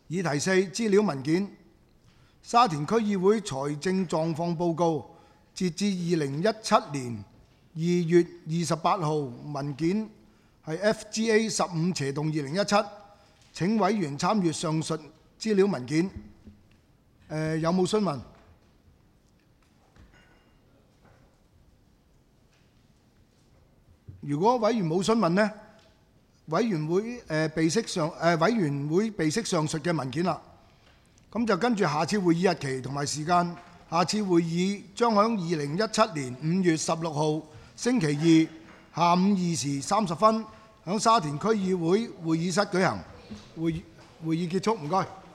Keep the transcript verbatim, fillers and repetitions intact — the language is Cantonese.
議題四資料文件，沙田區議會財政狀況報告，截至二零一七年二月二十八號，文件係 F G A 十五斜洞二零一七。請委員參閱上述資料文件。呃、有冇詢問？如果委員冇詢問呢，委員會誒備悉上誒委員會備悉上述嘅文件啦。咁就跟住下次會議日期同埋時間。下次會議將喺二零一七年五月十六號星期二下午二時三十分，喺沙田區議會會議室舉行。會議會議結束，唔該。